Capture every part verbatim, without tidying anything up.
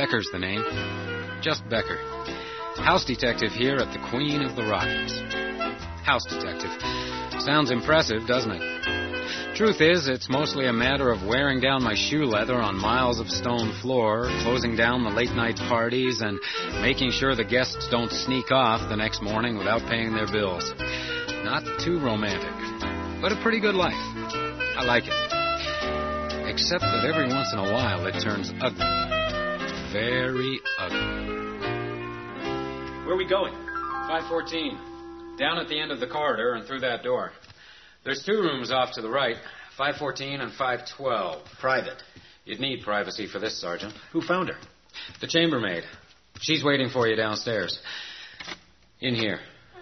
Becker's the name. Just Becker. House detective here at the Queen of the Rockies. House detective. Sounds impressive, doesn't it? Truth is, it's mostly a matter of wearing down my shoe leather on miles of stone floor, closing down the late-night parties, and making sure the guests don't sneak off the next morning without paying their bills. Not too romantic, but a pretty good life. I like it. Except that every once in a while it turns ugly. Very ugly. Where are we going? five fourteen. Down at the end of the corridor and through that door. There's two rooms off to the right, five fourteen and five twelve. Private. You'd need privacy for this, Sergeant. Who found her? The chambermaid. She's waiting for you downstairs. In here.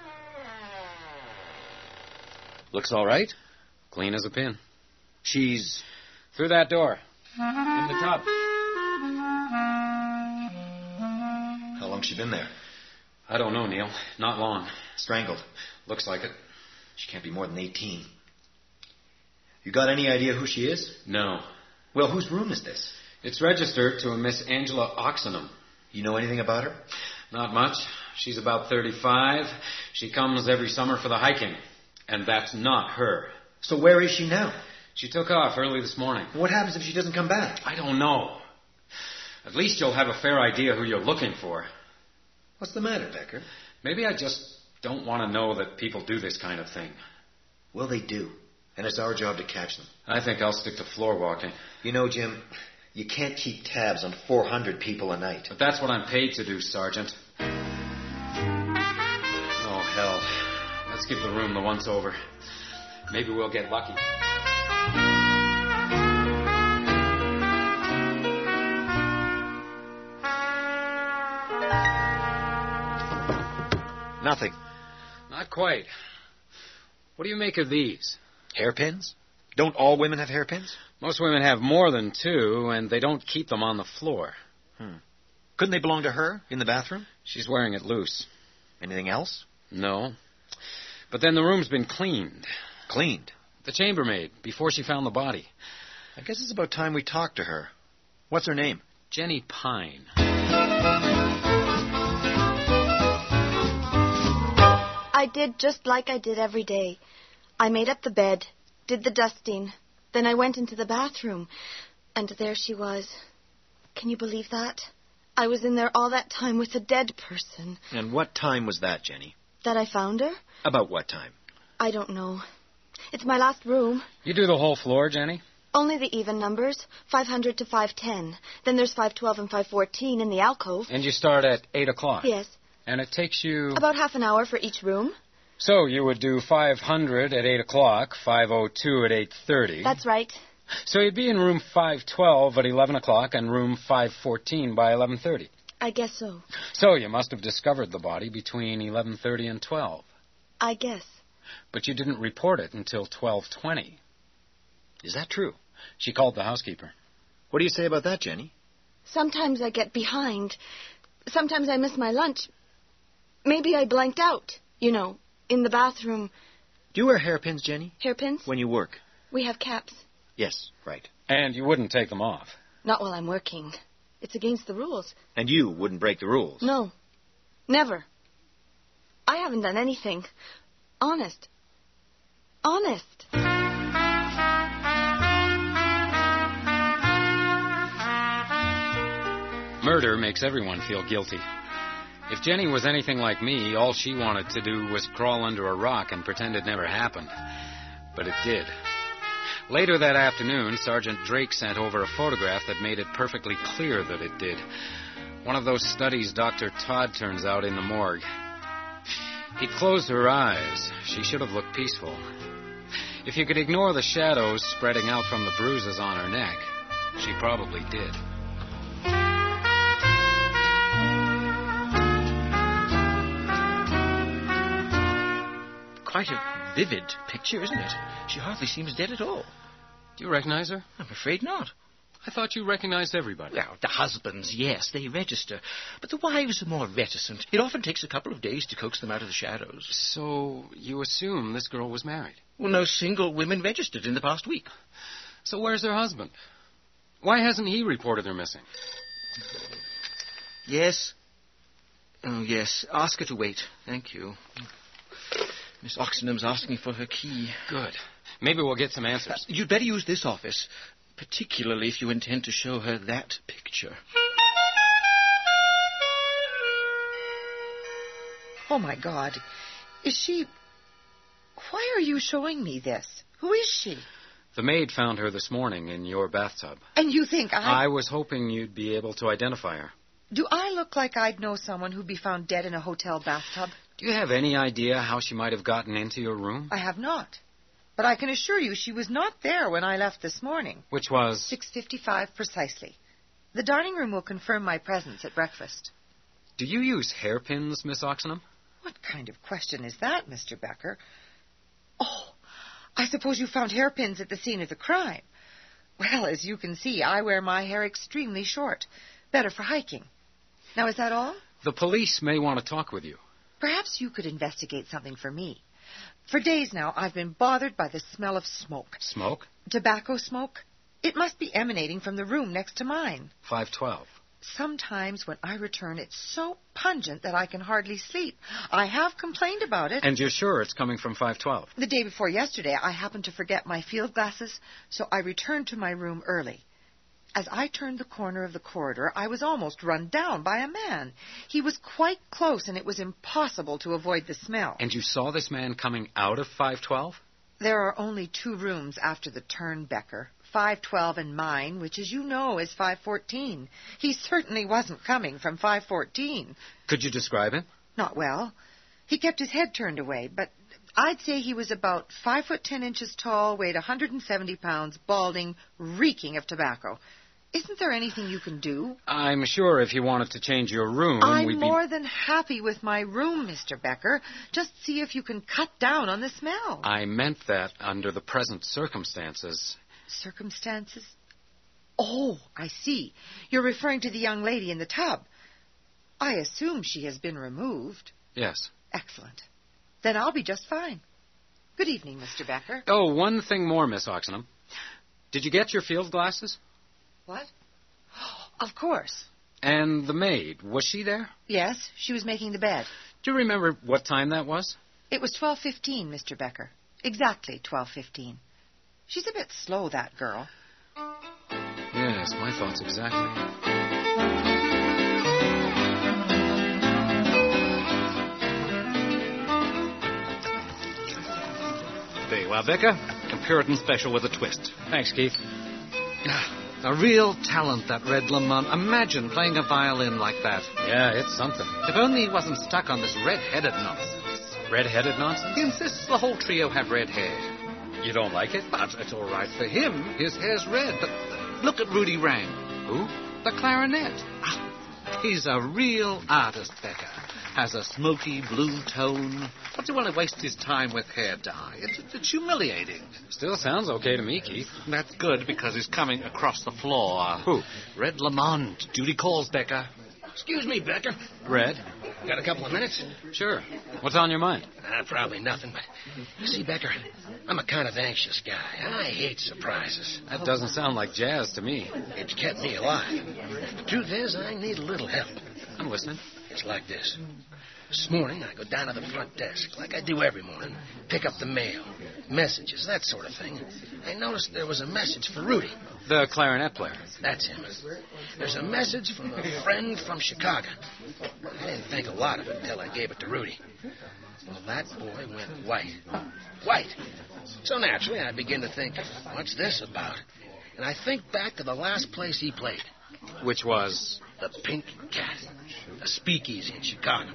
Looks all right. Clean as a pin. She's... Through that door. In the tub. How long's she been there? I don't know, Neil. Not long. Strangled. Looks like it. She can't be more than eighteen. You got any idea who she is? No. Well, whose room is this? It's registered to a Miss Angela Oxenham. You know anything about her? Not much. She's about thirty-five. She comes every summer for the hiking. And that's not her. So where is she now? She took off early this morning. What happens if she doesn't come back? I don't know. At least you'll have a fair idea who you're looking for. What's the matter, Becker? Maybe I just don't want to know that people do this kind of thing. Well, they do. And it's our job to catch them. I think I'll stick to floor walking. You know, Jim, you can't keep tabs on four hundred people a night. But that's what I'm paid to do, Sergeant. Oh, hell. Let's give the room the once-over. Maybe we'll get lucky. Nothing. Not quite. What do you make of these? Hairpins? Don't all women have hairpins? Most women have more than two, and they don't keep them on the floor. Hmm. Couldn't they belong to her in the bathroom? She's wearing it loose. Anything else? No. But then the room's been cleaned. Cleaned? The chambermaid, before she found the body. I guess it's about time we talked to her. What's her name? Jenny Pine. I did just like I did every day. I made up the bed, did the dusting. Then I went into the bathroom, and there she was. Can you believe that? I was in there all that time with a dead person. And what time was that, Jenny? That I found her? About what time? I don't know. It's my last room. You do the whole floor, Jenny? Only the even numbers, five hundred to five ten. Then there's five twelve and five fourteen in the alcove. And you start at eight o'clock? Yes. And it takes you... About half an hour for each room. So you would do five hundred at eight o'clock, five oh two at eight thirty. That's right. So you'd be in room five twelve at eleven o'clock and room five fourteen by eleven thirty. I guess so. So you must have discovered the body between eleven thirty and twelve. I guess. But you didn't report it until twelve twenty. Is that true? She called the housekeeper. What do you say about that, Jenny? Sometimes I get behind. Sometimes I miss my lunch. Maybe I blanked out, you know, in the bathroom. Do you wear hairpins, Jenny? Hairpins? When you work? We have caps. Yes, right. And you wouldn't take them off? Not while I'm working. It's against the rules. And you wouldn't break the rules? No. Never. I haven't done anything. Honest. Honest. Murder makes everyone feel guilty. If Jenny was anything like me, all she wanted to do was crawl under a rock and pretend it never happened. But it did. Later that afternoon, Sergeant Drake sent over a photograph that made it perfectly clear that it did. One of those studies Doctor Todd turns out in the morgue. He'd closed her eyes. She should have looked peaceful. If you could ignore the shadows spreading out from the bruises on her neck, she probably did. Quite a vivid picture, isn't it? She hardly seems dead at all. Do you recognize her? I'm afraid not. I thought you recognized everybody. Well, the husbands, yes, they register. But the wives are more reticent. It often takes a couple of days to coax them out of the shadows. So you assume this girl was married? Well, no single women registered in the past week. So where's her husband? Why hasn't he reported her missing? Yes? Oh, yes. Ask her to wait. Thank you. Miss Oxenham's asking for her key. Good. Maybe we'll get some answers. Uh, you'd better use this office, particularly if you intend to show her that picture. Oh, my God. Is she... Why are you showing me this? Who is she? The maid found her this morning in your bathtub. And you think I... I was hoping you'd be able to identify her. Do I look like I'd know someone who'd be found dead in a hotel bathtub? Do you have any idea how she might have gotten into your room? I have not. But I can assure you she was not there when I left this morning. Which was? six fifty-five precisely. The dining room will confirm my presence at breakfast. Do you use hairpins, Miss Oxenham? What kind of question is that, Mister Becker? Oh, I suppose you found hairpins at the scene of the crime. Well, as you can see, I wear my hair extremely short. Better for hiking. Now, is that all? The police may want to talk with you. Perhaps you could investigate something for me. For days now, I've been bothered by the smell of smoke. Smoke? Tobacco smoke. It must be emanating from the room next to mine. five twelve. Sometimes when I return, it's so pungent that I can hardly sleep. I have complained about it. And you're sure it's coming from five twelve? The day before yesterday, I happened to forget my field glasses, so I returned to my room early. As I turned the corner of the corridor, I was almost run down by a man. He was quite close, and it was impossible to avoid the smell. And you saw this man coming out of five twelve? There are only two rooms after the turn, Becker. five twelve and mine, which, as you know, is five fourteen. He certainly wasn't coming from five fourteen. Could you describe him? Not well. He kept his head turned away, but I'd say he was about five foot ten inches tall, weighed one hundred seventy pounds, balding, reeking of tobacco. Isn't there anything you can do? I'm sure if you wanted to change your room, I'm we'd more be... than happy with my room, Mister Becker. Just see if you can cut down on the smell. I meant that under the present circumstances. Circumstances? Oh, I see. You're referring to the young lady in the tub. I assume she has been removed. Yes. Excellent. Then I'll be just fine. Good evening, Mister Becker. Oh, one thing more, Miss Oxenham. Did you get your field glasses? What? Of course. And the maid, was she there? Yes, she was making the bed. Do you remember what time that was? It was twelve fifteen, Mister Becker. Exactly twelve fifteen. She's a bit slow, that girl. Yes, my thoughts exactly. There you are, Becker. A Puritan special with a twist. Thanks, Keith. A real talent, that Red Lamont. Imagine playing a violin like that. Yeah, it's something. If only he wasn't stuck on this red-headed nonsense. Red-headed nonsense? He insists the whole trio have red hair. You don't like it? But it's all right for him. His hair's red. But look at Rudy Rang. Who? The clarinet. Ah, he's a real artist, Becker. Has a smoky blue tone. What's he want to waste his time with hair dye? It's, it's humiliating. Still sounds okay to me, Keith. That's good, because he's coming across the floor. Who? Red Lamont. Duty calls, Becker. Excuse me, Becker. Red? Got a couple of minutes? Sure. What's on your mind? Uh, probably nothing, but you see, Becker, I'm a kind of anxious guy. I hate surprises. That doesn't sound like jazz to me. It's kept me alive. The truth is, I need a little help. I'm listening. It's like this. This morning, I go down to the front desk, like I do every morning, pick up the mail, messages, that sort of thing. I noticed there was a message for Rudy. The clarinet player. That's him. There's a message from a friend from Chicago. I didn't think a lot of it until I gave it to Rudy. Well, that boy went white. White. So naturally, I begin to think, what's this about? And I think back to the last place he played. Which was? The Pink Cat. A speakeasy in Chicago.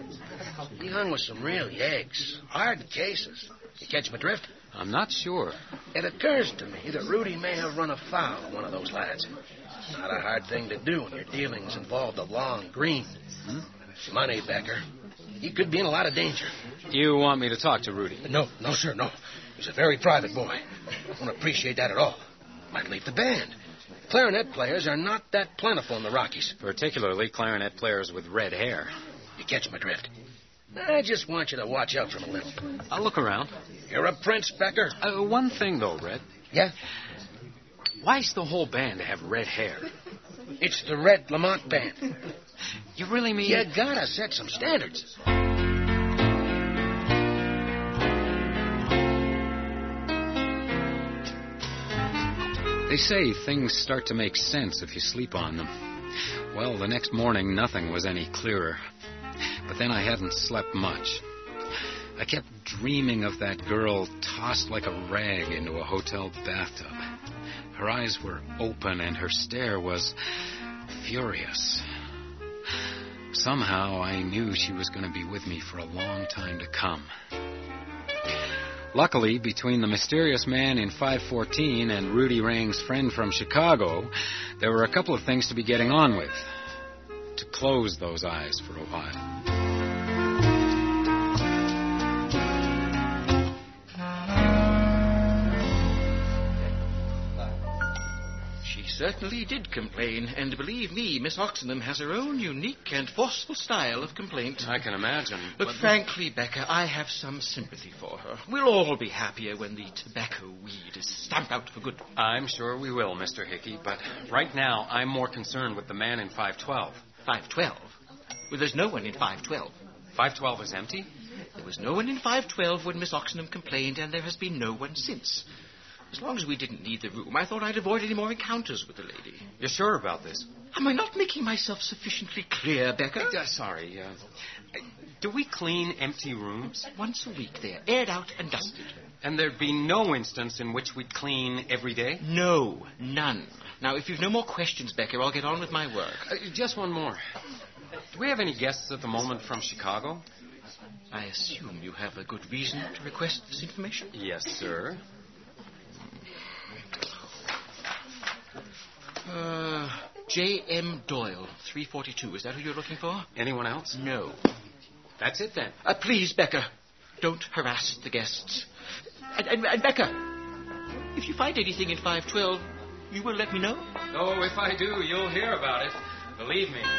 He hung with some real yeggs. Hard cases. You catch my drift? I'm not sure. It occurs to me that Rudy may have run afoul of one of those lads. Not a hard thing to do when your dealings involve the long green. Hmm? Money, Becker. He could be in a lot of danger. You want me to talk to Rudy? No, no, sir, no. He's a very private boy. I don't appreciate that at all. Might leave the band. Clarinet players are not that plentiful in the Rockies. Particularly clarinet players with red hair. You catch my drift? I just want you to watch out for him a little. I'll look around. You're a prince, Becker. Uh, one thing, though, Red. Yeah? Why's the whole band have red hair? It's the Red Lamont Band. You really mean... You gotta set some standards. They say things start to make sense if you sleep on them. Well, the next morning, nothing was any clearer. But then I hadn't slept much. I kept dreaming of that girl tossed like a rag into a hotel bathtub. Her eyes were open and her stare was furious. Somehow I knew she was going to be with me for a long time to come. Luckily, between the mysterious man in five fourteen and Rudy Rang's friend from Chicago, there were a couple of things to be getting on with. To close those eyes for a while. She certainly did complain, and believe me, Miss Oxenham has her own unique and forceful style of complaint. I can imagine. But, but frankly, Becca, I have some sympathy for her. We'll all be happier when the tobacco weed is stamped out for good. I'm sure we will, Mister Hickey, but right now I'm more concerned with the man in five twelve. five twelve? Well, there's no one in five twelve. five twelve is empty? There was no one in five twelve when Miss Oxenham complained, and there has been no one since. As long as we didn't need the room, I thought I'd avoid any more encounters with the lady. You're sure about this? Am I not making myself sufficiently clear, Becca? Uh, sorry, uh, do we clean empty rooms? Once a week, they're aired out and dusted. And there'd be no instance in which we'd clean every day? No, none. Now, if you've no more questions, Becca, I'll get on with my work. Uh, just one more. Do we have any guests at the moment from Chicago? I assume you have a good reason to request this information? Yes, sir. Uh, J M. Doyle, three forty-two. Is that who you're looking for? Anyone else? No. That's it, then. Uh, please, Becca, don't harass the guests. And, and, and Becca, if you find anything in five twelve, you will let me know? Oh, if I do, you'll hear about it. Believe me.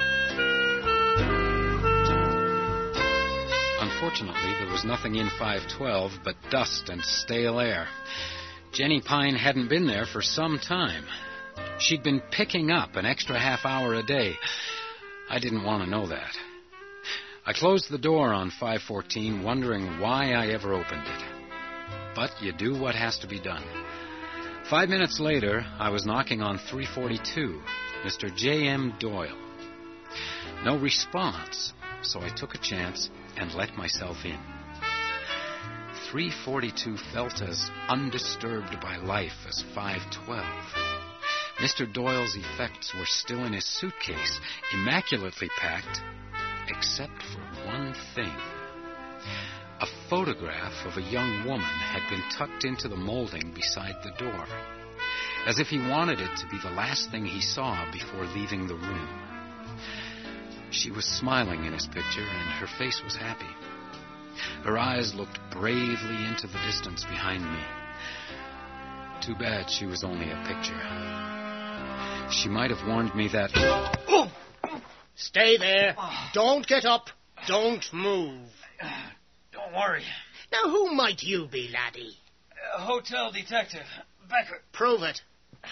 Unfortunately, there was nothing in five twelve but dust and stale air. Jenny Pine hadn't been there for some time. She'd been picking up an extra half hour a day. I didn't want to know that. I closed the door on five fourteen, wondering why I ever opened it. But you do what has to be done. Five minutes later, I was knocking on three forty-two, Mister J M. Doyle. No response, so I took a chance and let myself in. three forty-two felt as undisturbed by life as five twelve. Mister Doyle's effects were still in his suitcase, immaculately packed, except for one thing. A photograph of a young woman had been tucked into the molding beside the door, as if he wanted it to be the last thing he saw before leaving the room. She was smiling in his picture, and her face was happy. Her eyes looked bravely into the distance behind me. Too bad she was only a picture. She might have warned me that... Oh! Stay there. Don't get up. Don't move. Don't worry. Now, who might you be, laddie? A hotel detective. Becker. Prove it.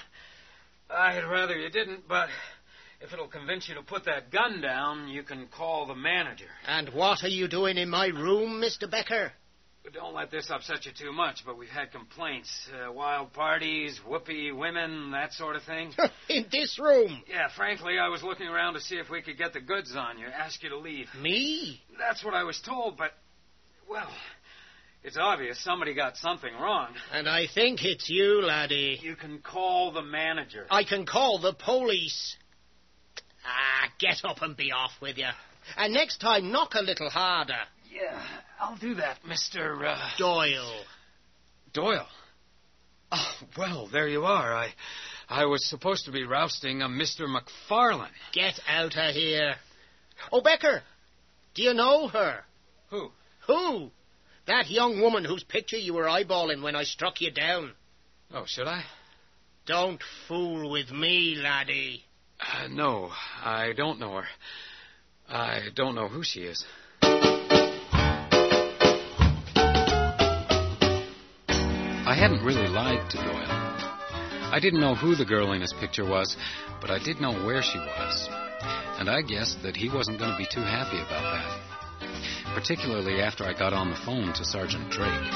I'd rather you didn't, but if it'll convince you to put that gun down, you can call the manager. And what are you doing in my room, Mister Becker? Don't let this upset you too much, but we've had complaints. Uh, wild parties, whoopee women, that sort of thing. In this room? Yeah, frankly, I was looking around to see if we could get the goods on you, ask you to leave. Me? That's what I was told, but, well, it's obvious somebody got something wrong. And I think it's you, laddie. You can call the manager. I can call the police. Ah, get up and be off with you. And next time, knock a little harder. Yeah, I'll do that, Mister Uh... Doyle. Doyle? Oh, well, there you are. I I was supposed to be rousting a Mister McFarlane. Get out of here. Oh, Becker, do you know her? Who? Who? That young woman whose picture you were eyeballing when I struck you down. Oh, should I? Don't fool with me, laddie. Uh, no, I don't know her. I don't know who she is. I hadn't really lied to Doyle. I didn't know who the girl in his picture was, but I did know where she was. And I guessed that he wasn't going to be too happy about that. Particularly after I got on the phone to Sergeant Drake.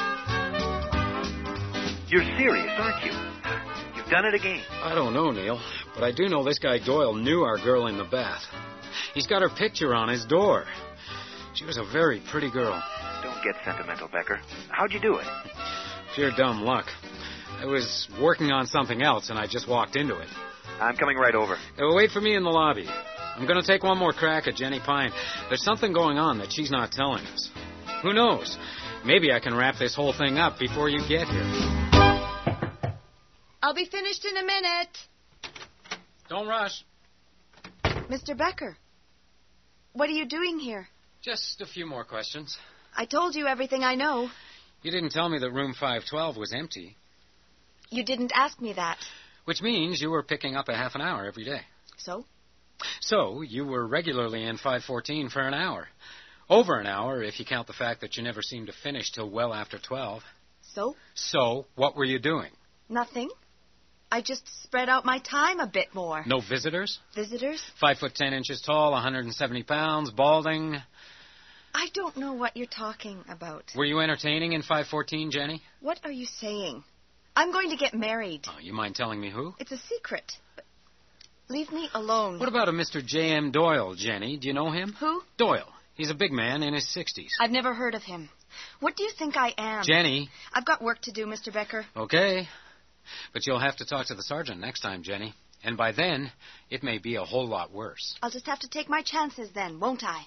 You're serious, aren't you? You've done it again. I don't know, Neil, but I do know this guy Doyle knew our girl in the bath. He's got her picture on his door. She was a very pretty girl. Don't get sentimental, Becker. How'd you do it? Pure dumb luck. I was working on something else, and I just walked into it. I'm coming right over. Uh, wait for me in the lobby. I'm going to take one more crack at Jenny Pine. There's something going on that she's not telling us. Who knows? Maybe I can wrap this whole thing up before you get here. I'll be finished in a minute. Don't rush. Mister Becker, what are you doing here? Just a few more questions. I told you everything I know. You didn't tell me that room five twelve was empty. You didn't ask me that. Which means you were picking up a half an hour every day. So? So you were regularly in five fourteen for an hour. Over an hour if you count the fact that you never seemed to finish till well after twelve. So? So, what were you doing? Nothing. I just spread out my time a bit more. No visitors? Visitors? Five foot ten inches tall, one hundred seventy pounds, balding. I don't know what you're talking about. Were you entertaining in five fourteen, Jenny? What are you saying? I'm going to get married. Oh, you mind telling me who? It's a secret. But leave me alone. What about a Mister J M. Doyle, Jenny? Do you know him? Who? Doyle. He's a big man in his sixties. I've never heard of him. What do you think I am? Jenny. I've got work to do, Mister Becker. Okay. But you'll have to talk to the sergeant next time, Jenny. And by then, it may be a whole lot worse. I'll just have to take my chances then, won't I?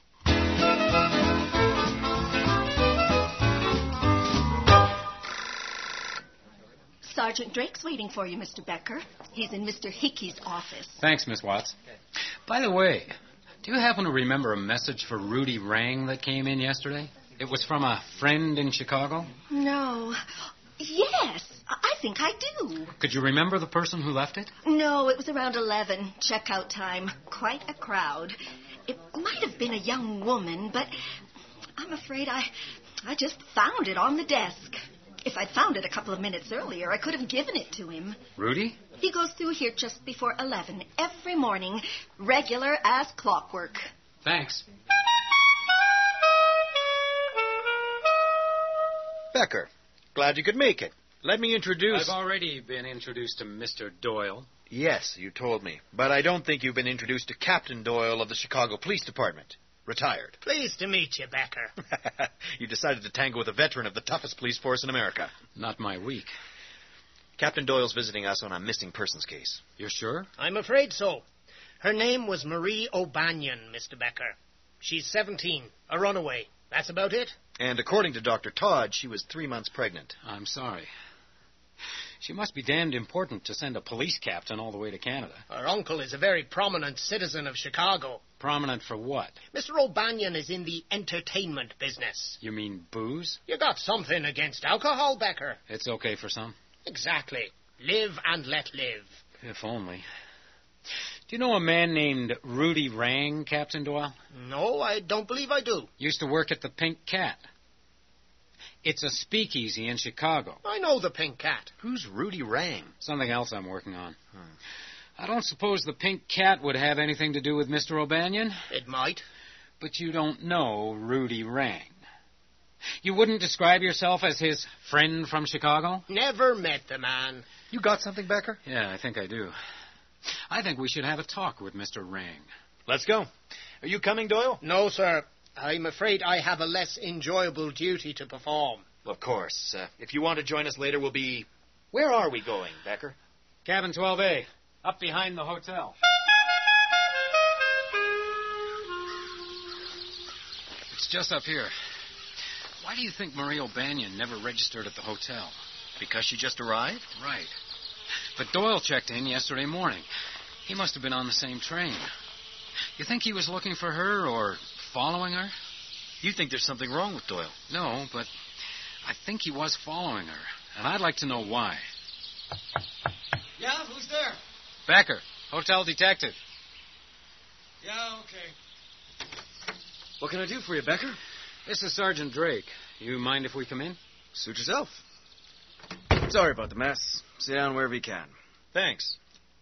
Sergeant Drake's waiting for you, Mister Becker. He's in Mister Hickey's office. Thanks, Miss Watts. By the way, do you happen to remember a message for Rudy Rang that came in yesterday? It was from a friend in Chicago? No. Yes, I think I do. Could you remember the person who left it? No, it was around eleven, checkout time. Quite a crowd. It might have been a young woman, but I'm afraid I, I just found it on the desk. If I'd found it a couple of minutes earlier, I could have given it to him. Rudy? He goes through here just before eleven every morning, regular as clockwork. Thanks. Becker, glad you could make it. Let me introduce... I've already been introduced to Mister Doyle. Yes, you told me. But I don't think you've been introduced to Captain Doyle of the Chicago Police Department. Retired. Pleased to meet you, Becker. You decided to tango with a veteran of the toughest police force in America. Not my week. Captain Doyle's visiting us on a missing persons case. You're sure? I'm afraid so. Her name was Marie O'Banion, Mister Becker. She's seventeen, a runaway. That's about it. And according to Doctor Todd, she was three months pregnant. I'm sorry. She must be damned important to send a police captain all the way to Canada. Her uncle is a very prominent citizen of Chicago. Prominent for what? Mister O'Banion is in the entertainment business. You mean booze? You got something against alcohol, Becker. It's okay for some. Exactly. Live and let live. If only. Do you know a man named Rudy Rang, Captain Doyle? No, I don't believe I do. Used to work at the Pink Cat. It's a speakeasy in Chicago. I know the Pink Cat. Who's Rudy Rang? Something else I'm working on. Hmm. I don't suppose the Pink Cat would have anything to do with Mister O'Banion. It might. But you don't know Rudy Rang. You wouldn't describe yourself as his friend from Chicago? Never met the man. You got something, Becker? Yeah, I think I do. I think we should have a talk with Mister Rang. Let's go. Are you coming, Doyle? No, sir. I'm afraid I have a less enjoyable duty to perform. Of course. Uh, if you want to join us later, we'll be... Where are we going, Becker? Cabin twelve A, up behind the hotel. It's just up here. Why do you think Marie O'Banion never registered at the hotel? Because she just arrived? Right. But Doyle checked in yesterday morning. He must have been on the same train. You think he was looking for her or following her? You think there's something wrong with Doyle? No, but I think he was following her, and I'd like to know why. Yeah, who's there? Becker, hotel detective. Yeah, okay. What can I do for you, Becker? This is Sergeant Drake. You mind if we come in? Suit yourself. Sorry about the mess. Sit down wherever you can. Thanks.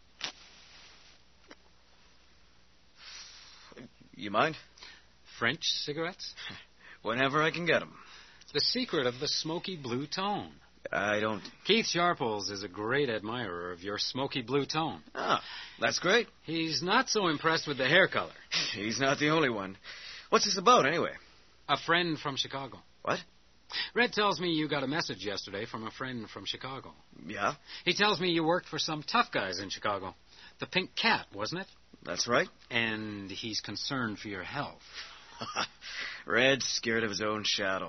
You mind? French cigarettes? Whenever I can get them. The secret of the smoky blue tone. I don't... Keith Sharples is a great admirer of your smoky blue tone. Ah, that's great. He's not so impressed with the hair color. He's not the only one. What's this about, anyway? A friend from Chicago. What? Red tells me you got a message yesterday from a friend from Chicago. Yeah? He tells me you worked for some tough guys in Chicago. The Pink Cat, wasn't it? That's right. And he's concerned for your health. Red's scared of his own shadow.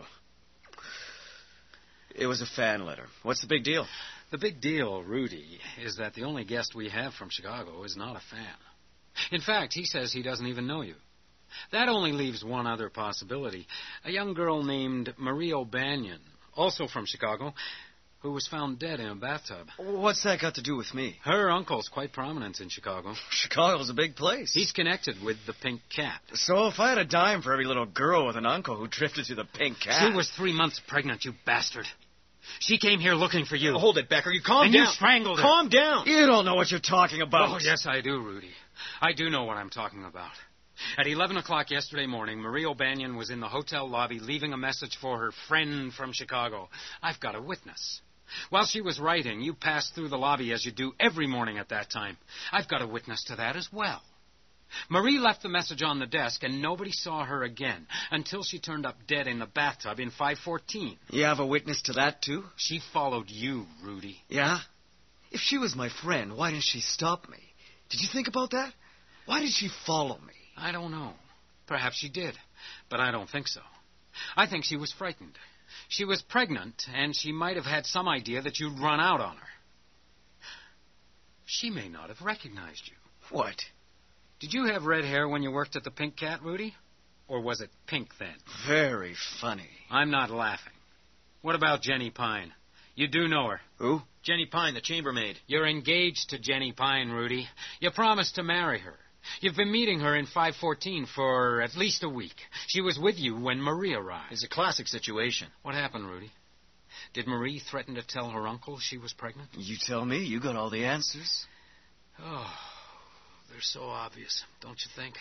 It was a fan letter. What's the big deal? The big deal, Rudy, is that the only guest we have from Chicago is not a fan. In fact, he says he doesn't even know you. That only leaves one other possibility. A young girl named Marie O'Banion, also from Chicago, who was found dead in a bathtub. What's that got to do with me? Her uncle's quite prominent in Chicago. Chicago's a big place. He's connected with the Pink Cat. So if I had a dime for every little girl with an uncle who drifted to the Pink Cat... She was three months pregnant, you bastard. She came here looking for you. Oh, hold it, Becker. You calm and down. And you strangled her. Calm down. You don't know what you're talking about. Oh, yes, I do, Rudy. I do know what I'm talking about. At eleven o'clock yesterday morning, Marie O'Banion was in the hotel lobby leaving a message for her friend from Chicago. I've got a witness. While she was writing, you passed through the lobby as you do every morning at that time. I've got a witness to that as well. Marie left the message on the desk, and nobody saw her again until she turned up dead in the bathtub in five fourteen. You have a witness to that, too? She followed you, Rudy. Yeah? If she was my friend, why didn't she stop me? Did you think about that? Why did she follow me? I don't know. Perhaps she did, but I don't think so. I think she was frightened. She was pregnant, and she might have had some idea that you'd run out on her. She may not have recognized you. What? Did you have red hair when you worked at the Pink Cat, Rudy? Or was it pink then? Very funny. I'm not laughing. What about Jenny Pine? You do know her. Who? Jenny Pine, the chambermaid. You're engaged to Jenny Pine, Rudy. You promised to marry her. You've been meeting her in five fourteen for at least a week. She was with you when Marie arrived. It's a classic situation. What happened, Rudy? Did Marie threaten to tell her uncle she was pregnant? You tell me. You got all the answers. Oh, they're so obvious, don't you think?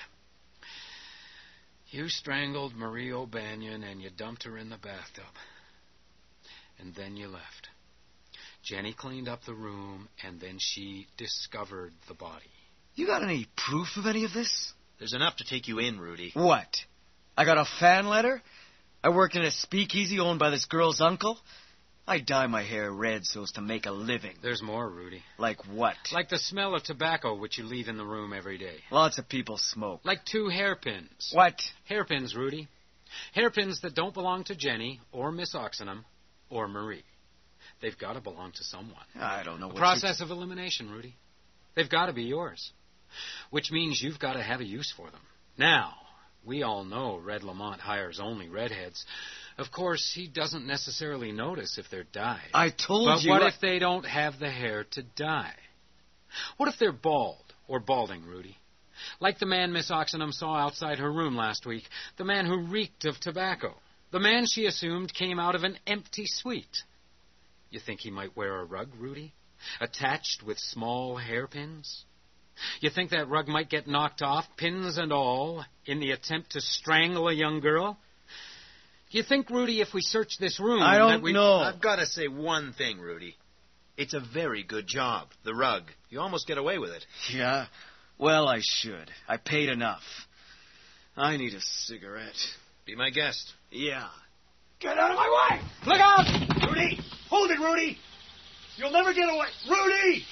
You strangled Marie O'Banion and you dumped her in the bathtub. And then you left. Jenny cleaned up the room, and then she discovered the body. You got any proof of any of this? There's enough to take you in, Rudy. What? I got a fan letter? I work in a speakeasy owned by this girl's uncle? I dye my hair red so as to make a living. There's more, Rudy. Like what? Like the smell of tobacco which you leave in the room every day. Lots of people smoke. Like two hairpins. What? Hairpins, Rudy. Hairpins that don't belong to Jenny or Miss Oxenham or Marie. They've got to belong to someone. I don't know what A process of elimination, Rudy. They've got to be yours. Which means you've got to have a use for them. Now, we all know Red Lamont hires only redheads. Of course, he doesn't necessarily notice if they're dyed. I told but you... But what I... if they don't have the hair to dye? What if they're bald or balding, Rudy? Like the man Miss Oxenham saw outside her room last week. The man who reeked of tobacco. The man she assumed came out of an empty suite. You think he might wear a rug, Rudy? Attached with small hairpins? You think that rug might get knocked off, pins and all, in the attempt to strangle a young girl? Do you think, Rudy, if we search this room... I don't that we... know. I've got to say one thing, Rudy. It's a very good job, the rug. You almost get away with it. Yeah? Well, I should. I paid enough. I need a cigarette. Be my guest. Yeah. Get out of my way! Look out! Rudy! Hold it, Rudy! You'll never get away. Rudy!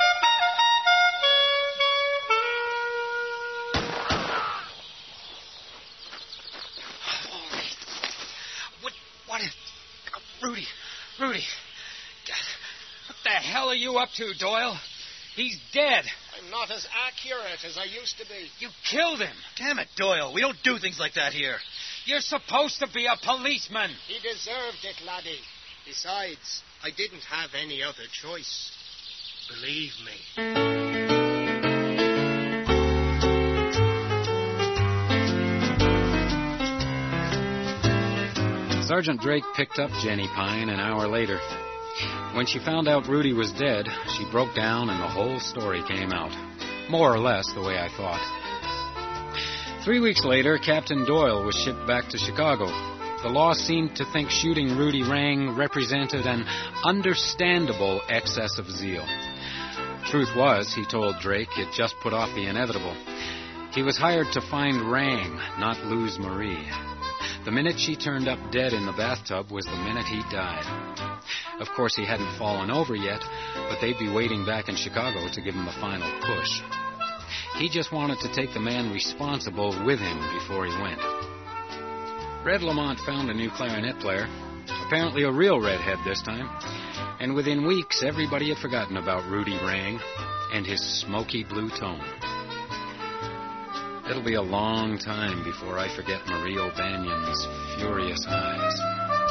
What? What is... Rudy. Rudy. What the hell are you up to, Doyle? He's dead. I'm not as accurate as I used to be. You killed him. Damn it, Doyle. We don't do things like that here. You're supposed to be a policeman. He deserved it, laddie. Besides, I didn't have any other choice. Believe me. Sergeant Drake picked up Jenny Pine an hour later. When she found out Rudy was dead, she broke down and the whole story came out. More or less the way I thought. Three weeks later, Captain Doyle was shipped back to Chicago. The law seemed to think shooting Rudy Rang represented an understandable excess of zeal. Truth was, he told Drake, it just put off the inevitable. He was hired to find Rang, not lose Marie. The minute she turned up dead in the bathtub was the minute he died. Of course, he hadn't fallen over yet, but they'd be waiting back in Chicago to give him the final push. He just wanted to take the man responsible with him before he went. Red Lamont found a new clarinet player, apparently a real redhead this time, and within weeks everybody had forgotten about Rudy Rang and his smoky blue tone. It'll be a long time before I forget Marie O'Banion's furious eyes.